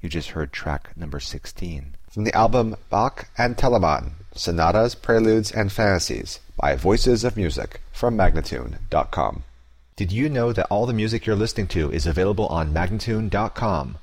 You just heard track number 16. From the album Bach and Telemann, Sonatas, Preludes, and Fantasies by Voices of Music from Magnatune.com. Did you know that all the music you're listening to is available on Magnatune.com?